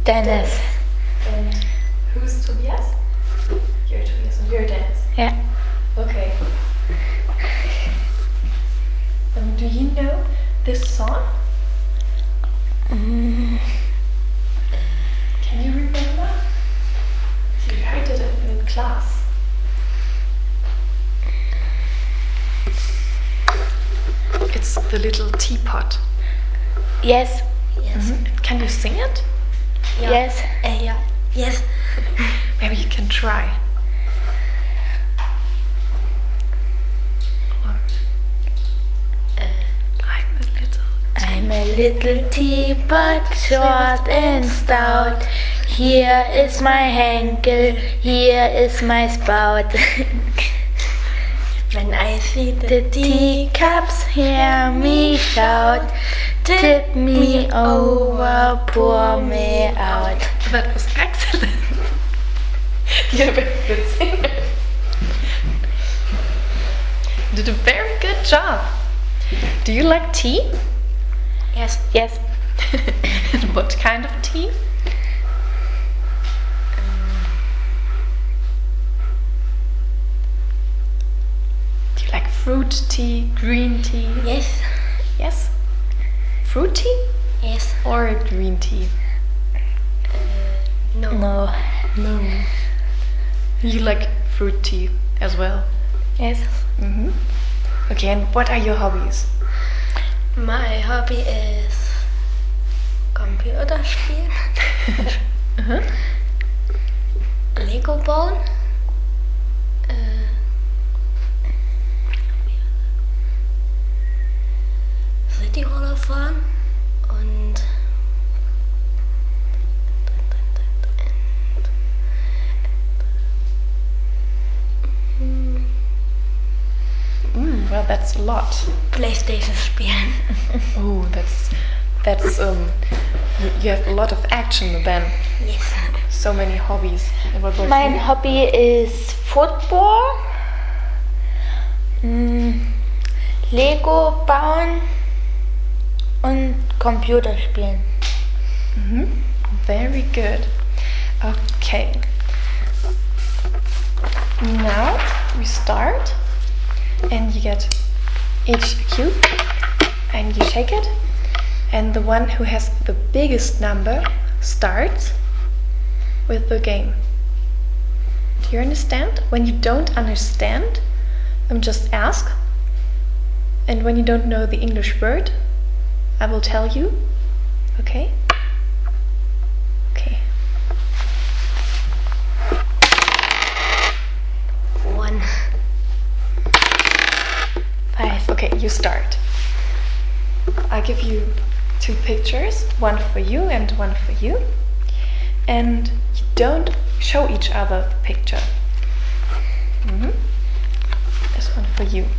Dennis. And who's Tobias? You're Tobias and you're Dennis. Yeah. Okay. Do you know this song? Can you remember? You heard it in class. It's the little teapot. Yes. Yes. Can you sing it? Yeah. Yes. Yeah. Yes. Maybe you can try. I'm a little teapot, short and stout. Here is my Henkel, here is my spout. When I see The teacups hear me shout, tip me over, pour me out. That was excellent. You're a very good singer. You did a very good job. Do you like tea? Yes. Yes. What kind of tea? Do you like fruit tea, green tea? Yes. Yes? Fruit tea Yes. or green tea? No. No. No. You like fruit tea as well? Yes. Okay, and what are your hobbies? My hobby is Computerspielen, Lego bauen, Cityroller fahren und Well, that's a lot. PlayStation spielen. Oh, you have a lot of action then. Yes. So many hobbies. And what about Mein you? Hobby ist Football, Lego bauen und Computerspielen. Very good. Okay. Now we start, and you get each cube, and you shake it, and the one who has the biggest number starts with the game. Do you understand? When you don't understand, just ask, and when you don't know the English word, I will tell you. Okay? Okay. 1. 5. Okay, you start. I'll give you 2 pictures, one for you and one for you. And you don't show each other the picture. This one for you.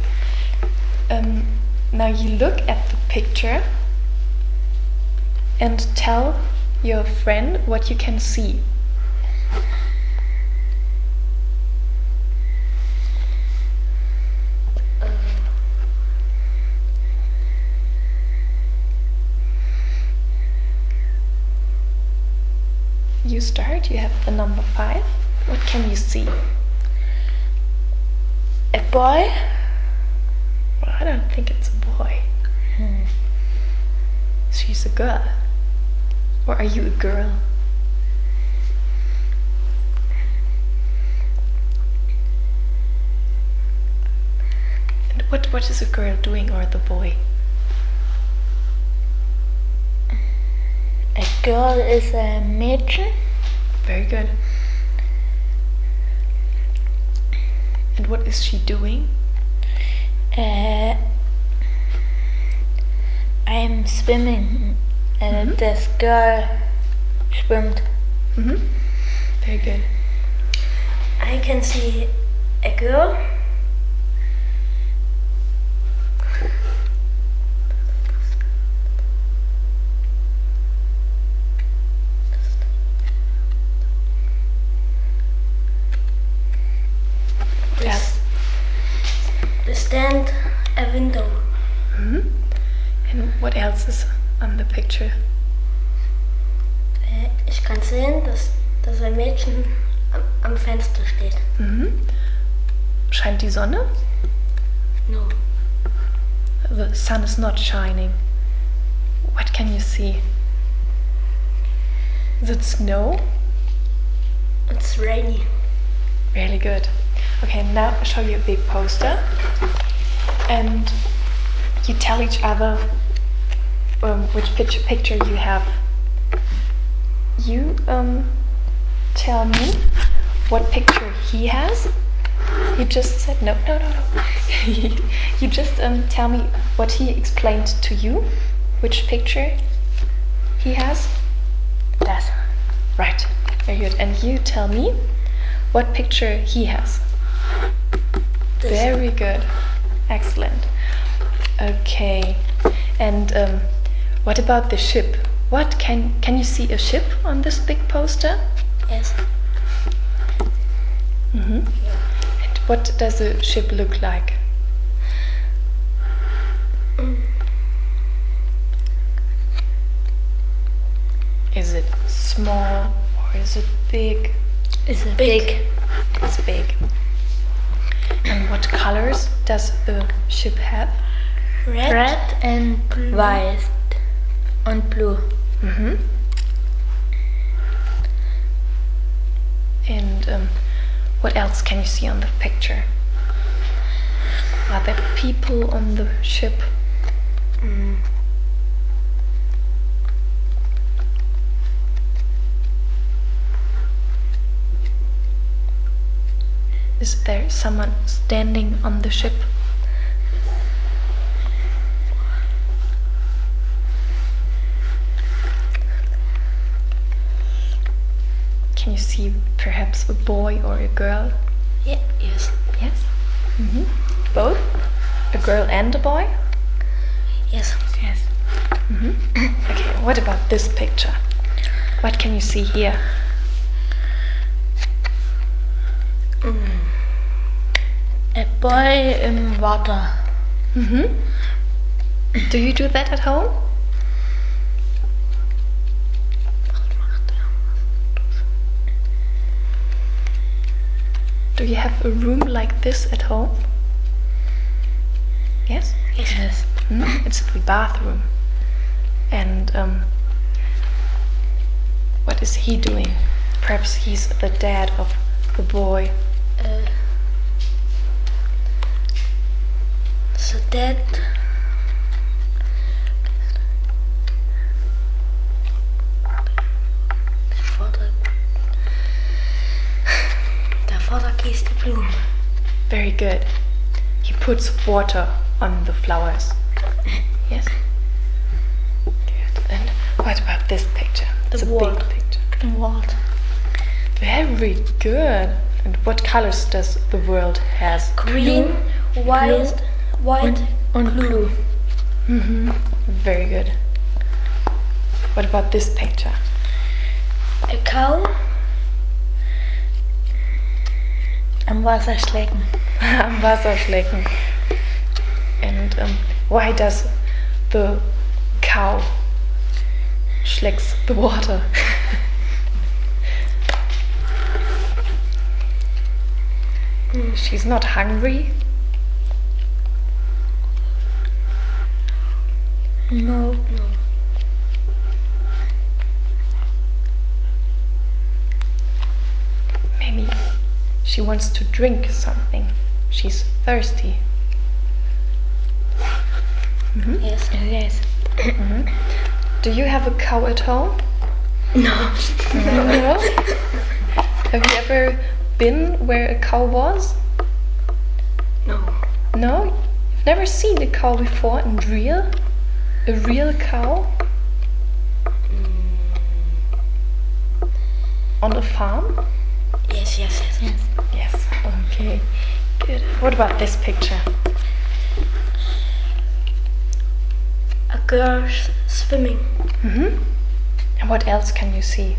Now you look at the picture and tell your friend what you can see. You start, you have the number 5. What can you see? A boy? Well, I don't think it's a boy. She's a girl. Or are you a girl? And what is a girl doing or the boy? A girl is a Mädchen. Very good. And what is she doing? I'm swimming. This girl schwimmt. Very good. I can see a girl. The stand, a window. And what else is on the picture? kann sehen, dass ein Mädchen am Fenster steht. Scheint die Sonne? No. The sun is not shining. What can you see? Is it snow? It's rainy. Really good. Okay, now I'll show you a big poster. And you tell each other which picture you have. You tell me what picture he has. You just said no. You just tell me what he explained to you, which picture he has. Das. Right, very good. And you tell me what picture he has. This. Very good, excellent. Okay, and what about the ship? What can you see a ship on this big poster? Yes. And what does a ship look like? Is it small or is it big? It's Big. It's big. And what colors does the ship have? red and blue. white and blue. And what else can you see on the picture? Are there people on the ship? Is there someone standing on the ship? Can you see perhaps a boy or a girl? Yeah. Yes. Yes. Both? A girl and a boy? Yes. Yes. Okay, what about this picture? What can you see here? A boy in water. Do you do that at home? Do you have a room like this at home? Yes? Yes. It's the bathroom. And what is he doing? Perhaps he's the dad of the boy. So that der Vater gießt die Blumen. Very good. He puts water on the flowers. Yes? Good. And what about this picture? It's a world. big picture. Water. Very good. And what colors does the world has? Green, white, And blue. Very good. What about this picture? a cow, Am Wasserschlecken. Am Wasserschlecken. And why does the cow schlecks the water? She's not hungry. No. Maybe she wants to drink something. She's thirsty. Yes. Yes. Do you have a cow at home? No. No? Have you ever been where a cow was? No. No? You've never seen a cow before in real? A real cow? On a farm? Yes. Yes. Okay. Good. What about this picture? A girl swimming. And what else can you see?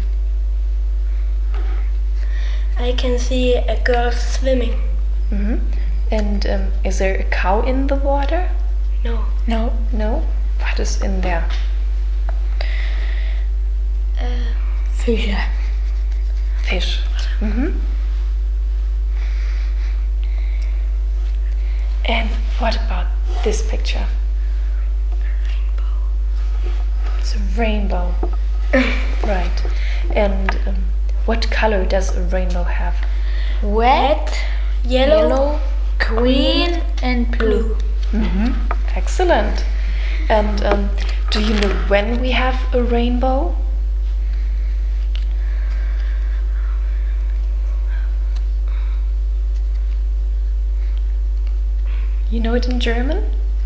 I can see a girl swimming. And is there a cow in the water? No. No. No? What is in there? Fische. Fish. Mhm. And what about this picture? It's a rainbow. Right. And what color does a rainbow have? Red, yellow, green, and blue. Excellent. And do you know when we have a rainbow? You know it in German?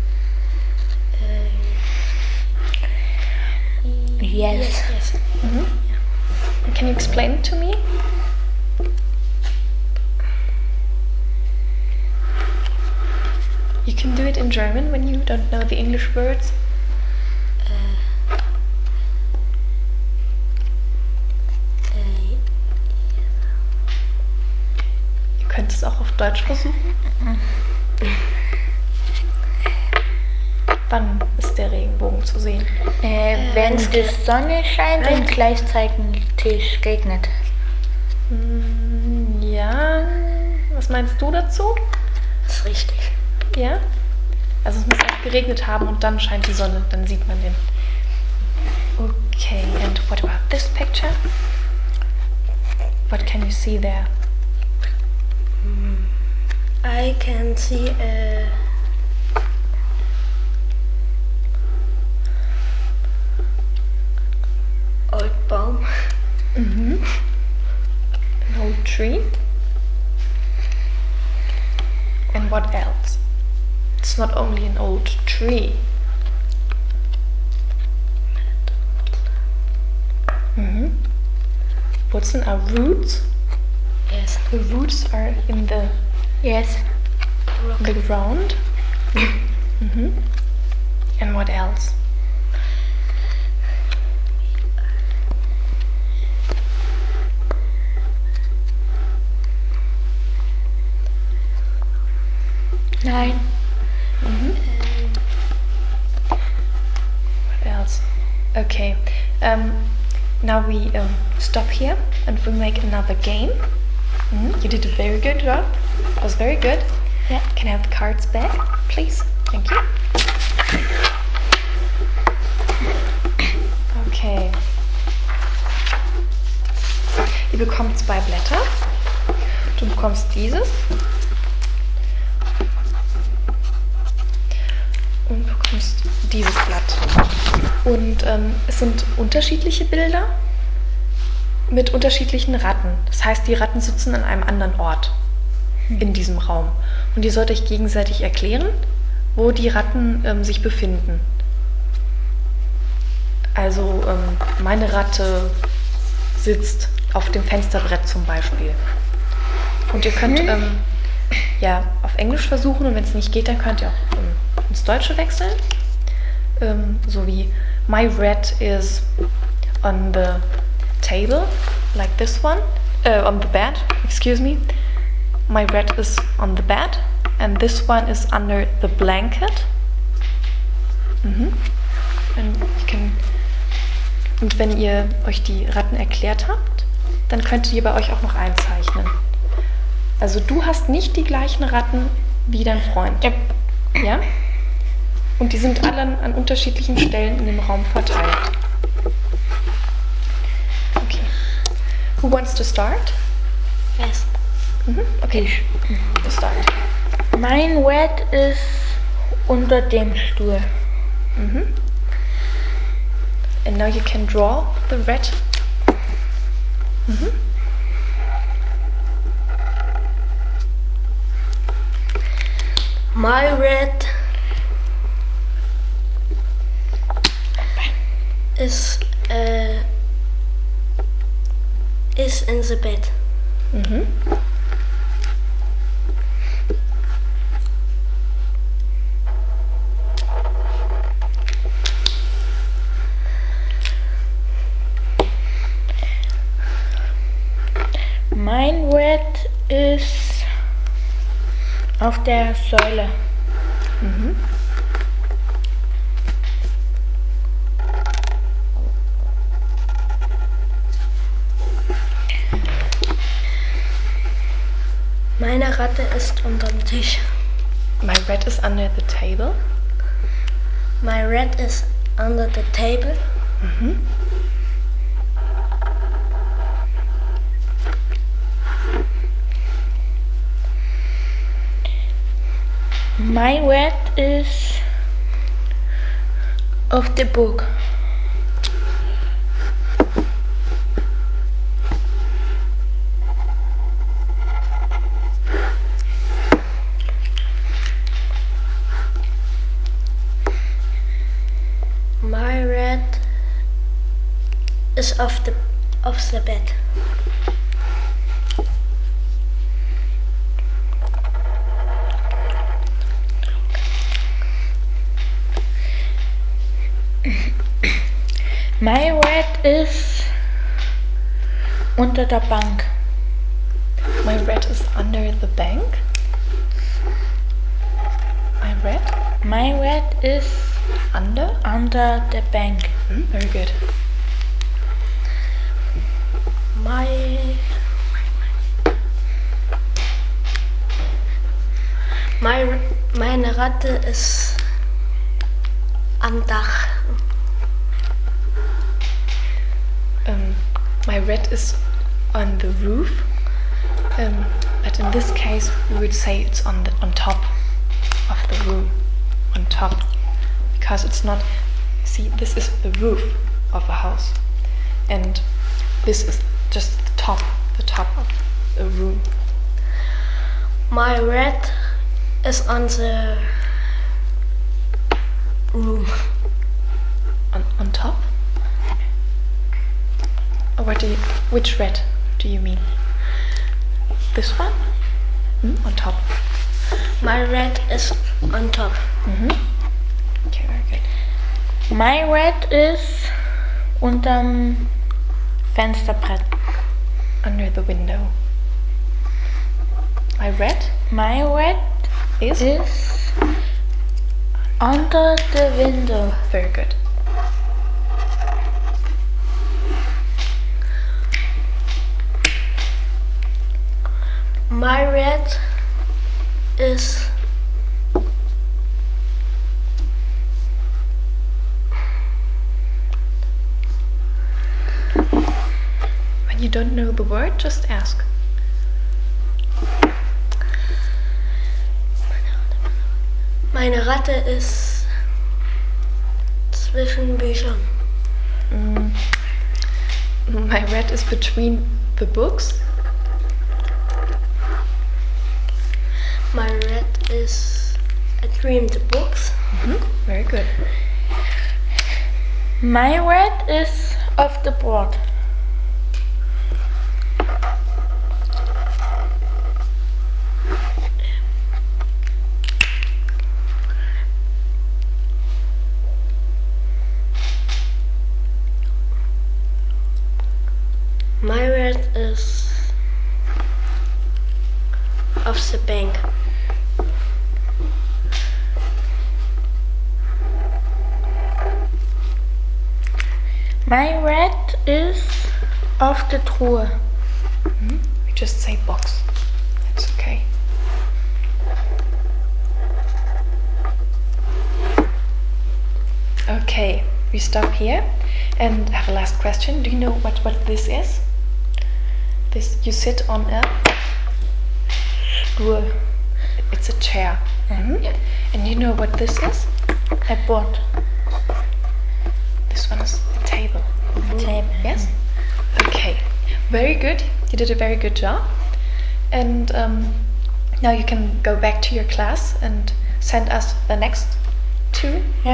Yes. Yes. Can you explain it to me? You can do it in German when you don't know the English words. Ihr könnt es auch auf Deutsch versuchen. Wann ist der Regenbogen zu sehen? Wenn die Sonne scheint und gleichzeitig regnet. Ja, was meinst du dazu? Das ist richtig. Ja? Also es muss erst geregnet haben und dann scheint die Sonne, dann sieht man den. Okay, and what about this picture? What can you see there? I can see a old baum. An old tree. And what else? It's not only an old tree. Wurzeln are roots. Yes. The roots are in the Yes. ground. And what else? Nein. What else? Okay. Now we stop here and we make another game. You did a very good job. It was very good. Yeah. Can I have the cards back, please? Thank you. Okay. Ihr bekommt 2 Blätter. Du bekommst dieses. Und bekommst dieses Blatt. Und es sind unterschiedliche Bilder mit unterschiedlichen Ratten. Das heißt, die Ratten sitzen an einem anderen Ort in diesem Raum. Und ihr sollt euch gegenseitig erklären, wo die Ratten sich befinden. Also meine Ratte sitzt auf dem Fensterbrett zum Beispiel. Und ihr könnt ja auf Englisch versuchen und wenn es nicht geht, dann könnt ihr auch ins Deutsche wechseln. So wie my rat is on the table, like this one, on the bed, excuse me. My rat is on the bed and this one is under the blanket. Und wenn ihr euch die Ratten erklärt habt, dann könntet ihr bei euch auch noch einzeichnen. Also du hast nicht die gleichen Ratten wie dein Freund. Yep. Ja? Und die sind alle an unterschiedlichen Stellen in dem Raum verteilt. Okay. Who wants to start? Yes. Okay. You start. Mein Red ist unter dem Stuhl. And now you can draw the rat. My rat is in the bed. Mein Red ist auf der Säule. Ratte ist unterm Tisch. My rat is under the table. My rat is under the table. My rat is of the book. My rat is of the bed. My rat is unter der Bank. My rat is under the bank. My rat is Under the bank. Very good. Meine Ratte ist am Dach. My rat is on the roof, but in this case we would say it's on top of the room, on top, because it's not. See, this is the roof of a house, and this is just the top of a room. My rat is on the room. On top? Or which rat do you mean? This one? On top. My rat is on top. Okay, very good. My rat is unterm Fensterbrett. Under the window. My rat is under the window. Very good. My rat is When you don't know the word, just ask. Meine Ratte ist zwischen Büchern. My rat is between the books. My rat is between the books. Very good. My rat is off the board. My rat is off the bank. My rat is off the Truhe. We just say box. That's okay. Okay, we stop here and have a last question. Do you know what this is? This, you sit on a Stuhl. It's a chair. Yeah. And you know what this is? A board. This one is a table. Table. Yes? Okay. Very good. You did a very good job. And now you can go back to your class and send us the next two